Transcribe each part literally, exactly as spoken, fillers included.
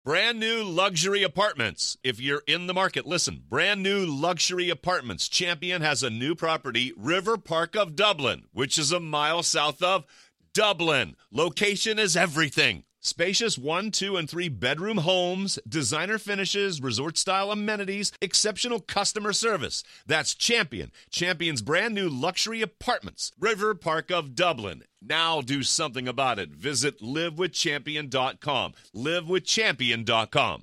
Brand new luxury apartments. If you're in the market, listen. Brand new luxury apartments. Champion has a new property, River Park of Dublin, which is a mile south of Dublin. Location is everything. Spacious one, two, and three bedroom homes, designer finishes, resort-style amenities, exceptional customer service. That's Champion. Champion's brand new luxury apartments, River Park of Dublin. Now do something about it. Visit live with champion dot com. live with champion dot com.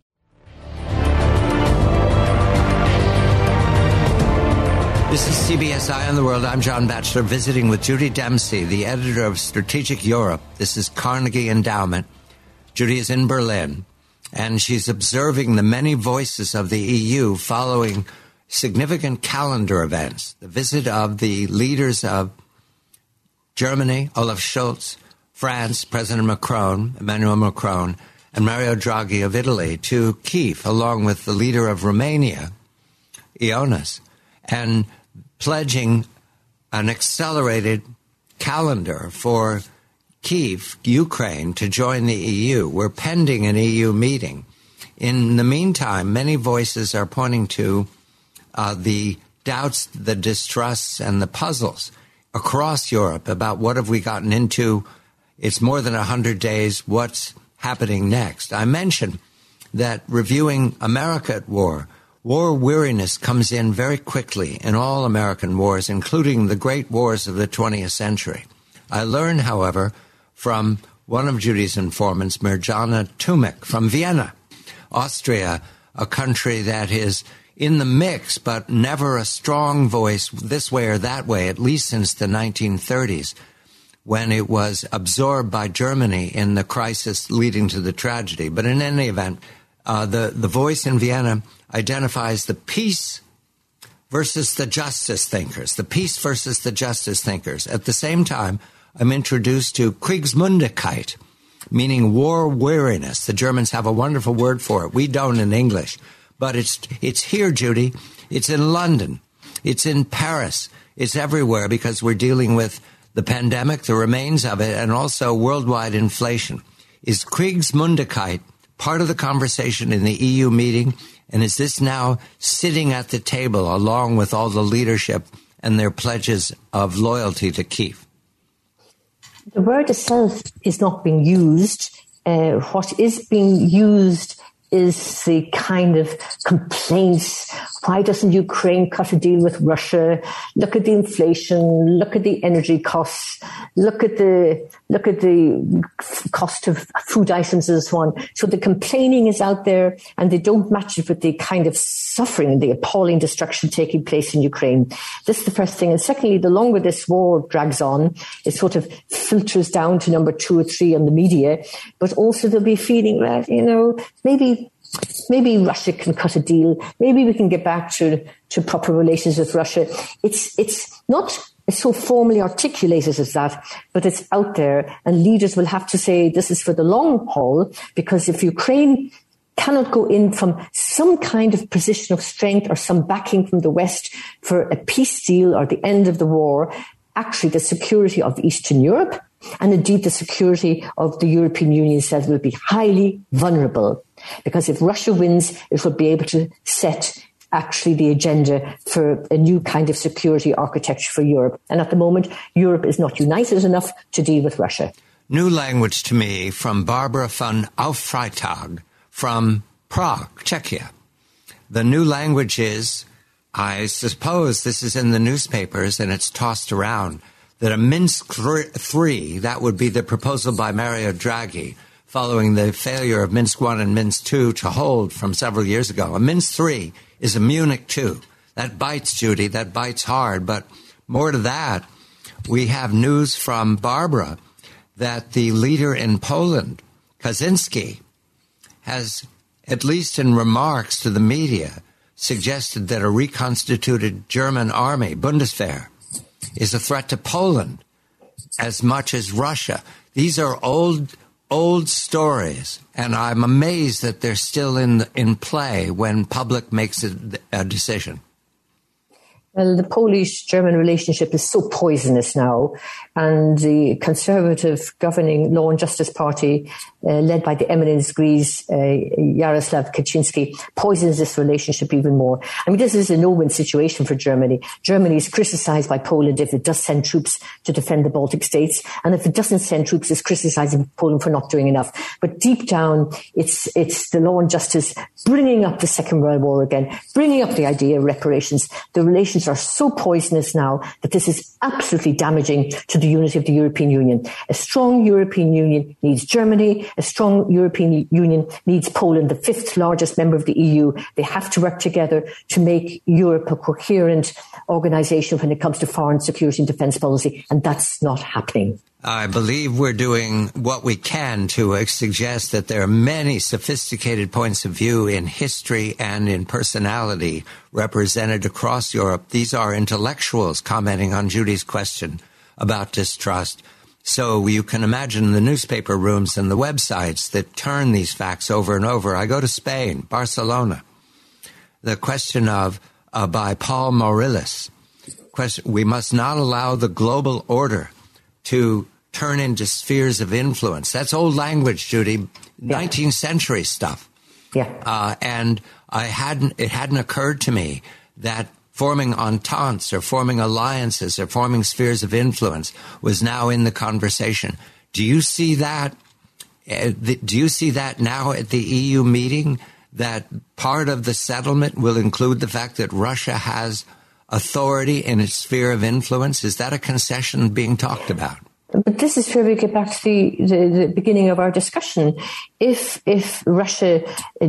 This is C B S Eye on the World. I'm John Batchelor, visiting with Judy Dempsey, the editor of Strategic Europe. This is Carnegie Endowment. Judy is in Berlin, and she's observing the many voices of the E U following significant calendar events. The visit of the leaders of Germany, Olaf Scholz, France, President Macron, Emmanuel Macron, and Mario Draghi of Italy to Kyiv, along with the leader of Romania, Ioannis, and pledging an accelerated calendar for Kyiv, Ukraine, to join the E U. We're pending an E U meeting. In the meantime, many voices are pointing to uh, the doubts, the distrusts, and the puzzles across Europe about what have we gotten into. It's more than one hundred days. What's happening next? I mentioned that reviewing America at war, war weariness comes in very quickly in all American wars, including the great wars of the twentieth century. I learned, however, from one of Judy's informants, Mirjana Tumik from Vienna, Austria, a country that is in the mix, but never a strong voice this way or that way, at least since the nineteen thirties, when it was absorbed by Germany in the crisis leading to the tragedy. But in any event, uh, the, the voice in Vienna identifies the peace versus the justice thinkers, the peace versus the justice thinkers. At the same time, I'm introduced to Kriegsmundigkeit, meaning war weariness. The Germans have a wonderful word for it. We don't in English. But it's it's here, Judy. It's in London. It's in Paris. It's everywhere because we're dealing with the pandemic, the remains of it, and also worldwide inflation. Is Kriegsmundigkeit part of the conversation in the E U meeting? And is this now sitting at the table along with all the leadership and their pledges of loyalty to Kyiv? The word itself is not being used. Uh, what is being used is the kind of complaints. Why doesn't Ukraine cut a deal with Russia? Look at the inflation. Look at the energy costs. Look at the look at the cost of food items and so on. So the complaining is out there, and they don't match it with the kind of suffering, the appalling destruction taking place in Ukraine. This is the first thing. And secondly, the longer this war drags on, it sort of filters down to number two or three on the media. But also they'll be feeling that, you know, maybe Maybe Russia can cut a deal. Maybe we can get back to, to proper relations with Russia. It's it's not so formally articulated as that, but it's out there. And leaders will have to say this is for the long haul, because if Ukraine cannot go in from some kind of position of strength or some backing from the West for a peace deal or the end of the war, actually the security of Eastern Europe and indeed the security of the European Union itself will be highly vulnerable. Because if Russia wins, it will be able to set actually the agenda for a new kind of security architecture for Europe. And at the moment, Europe is not united enough to deal with Russia. New language to me from Barbara von Aufreitag from Prague, Czechia. The new language is, I suppose this is in the newspapers and it's tossed around, that a Minsk three, that would be the proposal by Mario Draghi, following the failure of Minsk one and Minsk two to hold from several years ago. A Minsk three is a Munich two. That bites, Judy, that bites hard. But more to that, we have news from Barbara that the leader in Poland, Kaczynski, has, at least in remarks to the media, suggested that a reconstituted German army, Bundeswehr, is a threat to Poland as much as Russia. These are old Old stories, and I'm amazed that they're still in in play when public makes a, a decision. Well, the Polish-German relationship is so poisonous now, and the Conservative governing Law and Justice Party uh, led by the eminence Greece, uh, Yaroslav Kaczynski, poisons this relationship even more. I mean, this is a no-win situation for Germany. Germany is criticized by Poland if it does send troops to defend the Baltic states, and if it doesn't send troops, it's criticizing Poland for not doing enough. But deep down, it's it's the law and justice bringing up the Second World War again, bringing up the idea of reparations. The relations are so poisonous now that this is absolutely damaging to the unity of the European Union. A strong European Union needs Germany. A strong European Union needs Poland, the fifth largest member of the E U. They have to work together to make Europe a coherent organization when it comes to foreign security and defense policy, and that's not happening. I believe we're doing what we can to suggest that there are many sophisticated points of view in history and in personality represented across Europe. These are intellectuals commenting on Judy's question about distrust. So you can imagine the newspaper rooms and the websites that turn these facts over and over. I go to Spain, Barcelona. The question of, uh, by Paul Morilis, question, we must not allow the global order to turn into spheres of influence. That's old language, Judy, yeah. nineteenth century stuff. Yeah. Uh, and I hadn't, it hadn't occurred to me that forming ententes or forming alliances or forming spheres of influence was now in the conversation. Do you see that? Uh, the, do you see that now at the E U meeting, that part of the settlement will include the fact that Russia has authority in its sphere of influence? Is that a concession being talked about? But this is where we get back to the, the, the beginning of our discussion. If if Russia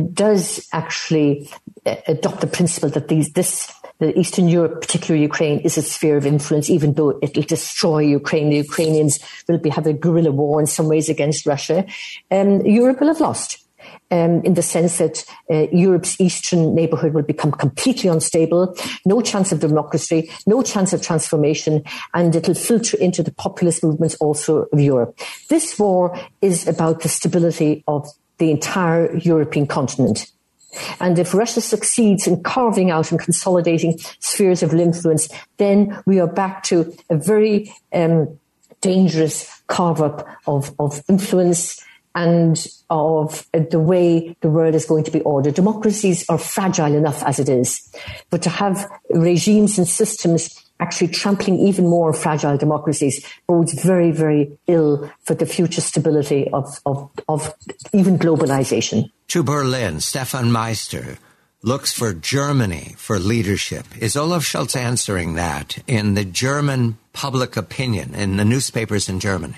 does actually adopt the principle that these this the Eastern Europe, particularly Ukraine, is a sphere of influence, even though it will destroy Ukraine, the Ukrainians will be have a guerrilla war in some ways against Russia, um, Europe will have lost. Um, in the sense that uh, Europe's eastern neighbourhood will become completely unstable, no chance of democracy, no chance of transformation, and it'll filter into the populist movements also of Europe. This war is about the stability of the entire European continent. And if Russia succeeds in carving out and consolidating spheres of influence, then we are back to a very um, dangerous carve-up of, of influence and of the way the world is going to be ordered. Democracies are fragile enough as it is, but to have regimes and systems actually trampling even more fragile democracies bodes very, very ill for the future stability of, of, of even globalization. To Berlin, Stefan Meister looks for Germany for leadership. Is Olaf Scholz answering that in the German public opinion, in the newspapers in Germany?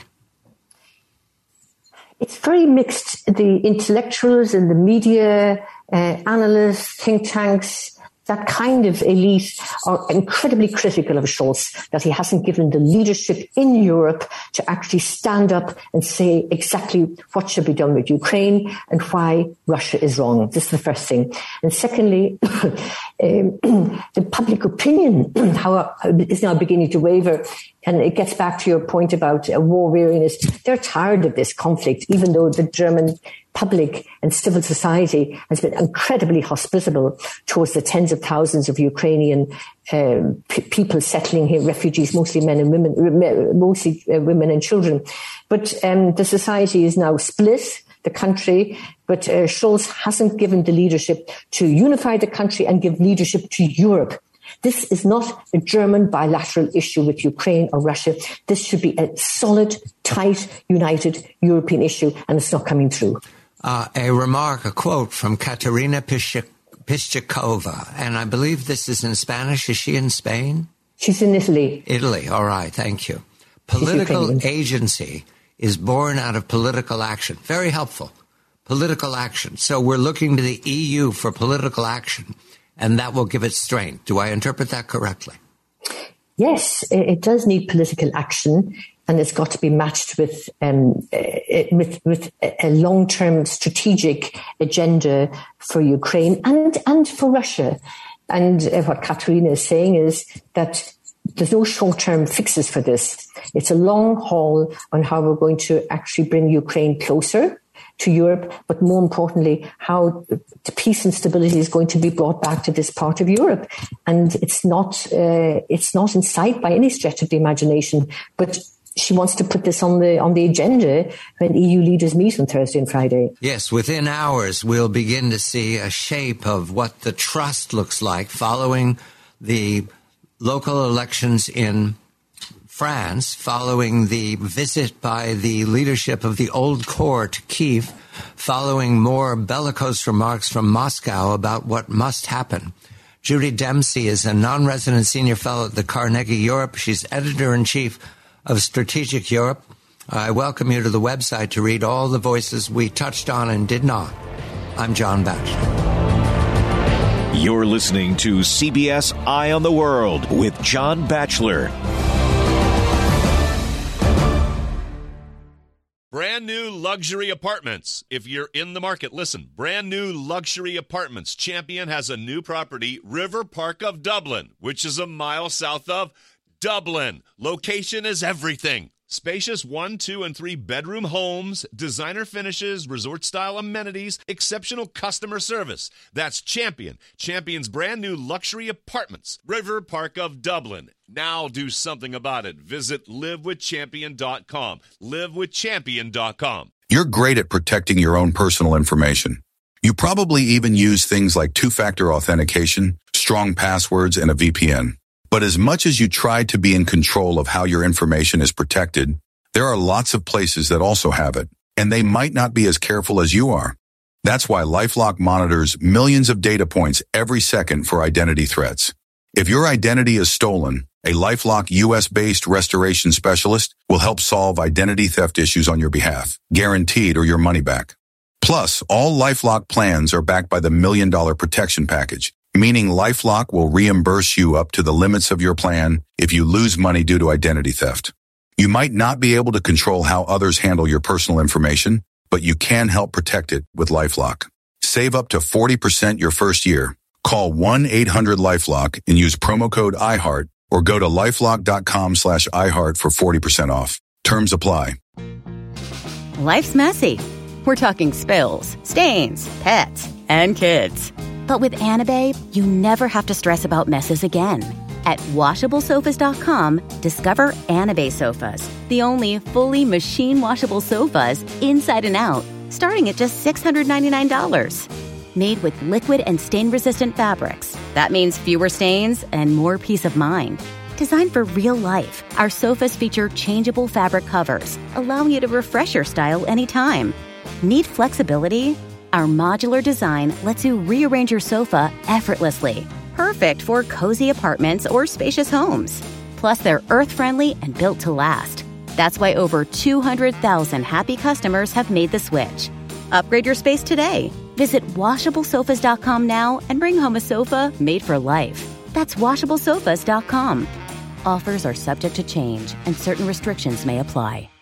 It's very mixed. The intellectuals and the media, uh, analysts, think tanks, that kind of elite are incredibly critical of Scholz, that he hasn't given the leadership in Europe to actually stand up and say exactly what should be done with Ukraine and why Russia is wrong. This is the first thing. And secondly, um, the public opinion how is now beginning to waver. And it gets back to your point about uh, war weariness. They're tired of this conflict, even though the German public and civil society has been incredibly hospitable towards the tens of thousands of Ukrainian um, p- people settling here, refugees, mostly men and women, mostly uh, women and children. But um, the society is now split, the country, but uh, Scholz hasn't given the leadership to unify the country and give leadership to Europe. This is not a German bilateral issue with Ukraine or Russia. This should be a solid, tight, united European issue, and it's not coming through. Uh, a remark, a quote from Katerina Piszczykova, and I believe this is in Spanish. Is she in Spain? She's in Italy. Italy, all right, thank you. Political agency is born out of political action. Very helpful. Political action. So we're looking to the E U for political action, and that will give it strength. Do I interpret that correctly? Yes, it does need political action, and it's got to be matched with um, with, with a long-term strategic agenda for Ukraine and, and for Russia. And what Katerina is saying is that there's no short-term fixes for this. It's a long haul on how we're going to actually bring Ukraine closer to Europe, but more importantly, how the peace and stability is going to be brought back to this part of Europe. And it's not, uh, it's not in sight by any stretch of the imagination, but she wants to put this on the on the agenda when E U leaders meet on Thursday and Friday. Yes, within hours, we'll begin to see a shape of what the trust looks like following the local elections in France, following the visit by the leadership of the old core to Kyiv, following more bellicose remarks from Moscow about what must happen. Judy Dempsey is a non-resident senior fellow at the Carnegie Europe. She's editor-in-chief of Strategic Europe. I welcome you to the website to read all the voices we touched on and did not. I'm John Batchelor. You're listening to C B S Eye on the World with John Batchelor. Brand new luxury apartments. If you're in the market, listen. Brand new luxury apartments. Champion has a new property, River Park of Dublin, which is a mile south of Dublin. Location is everything. Spacious one, two, and three bedroom homes, designer finishes, resort-style amenities, exceptional customer service. That's Champion. Champion's brand new luxury apartments, River Park of Dublin. Now do something about it. Visit live with champion dot com. live with champion dot com. You're great at protecting your own personal information. You probably even use things like two-factor authentication, strong passwords, and a V P N. But as much as you try to be in control of how your information is protected, there are lots of places that also have it, and they might not be as careful as you are. That's why LifeLock monitors millions of data points every second for identity threats. If your identity is stolen, a LifeLock U S-based restoration specialist will help solve identity theft issues on your behalf, guaranteed or your money back. Plus, all LifeLock plans are backed by the Million Dollar Protection Package, meaning LifeLock will reimburse you up to the limits of your plan if you lose money due to identity theft. You might not be able to control how others handle your personal information, but you can help protect it with LifeLock. Save up to forty percent your first year. Call one eight hundred LifeLock and use promo code iHeart or go to lifelock.com slash iHeart for forty percent off. Terms apply. Life's messy. We're talking spills, stains, pets, and kids. But with Anabae, you never have to stress about messes again. At washable sofas dot com, discover Anabae sofas, the only fully machine-washable sofas inside and out, starting at just six hundred ninety-nine dollars. Made with liquid and stain-resistant fabrics. That means fewer stains and more peace of mind. Designed for real life, our sofas feature changeable fabric covers, allowing you to refresh your style anytime. Need flexibility? Our modular design lets you rearrange your sofa effortlessly. Perfect for cozy apartments or spacious homes. Plus, they're earth-friendly and built to last. That's why over two hundred thousand happy customers have made the switch. Upgrade your space today. Visit washable sofas dot com now and bring home a sofa made for life. That's washable sofas dot com. Offers are subject to change and certain restrictions may apply.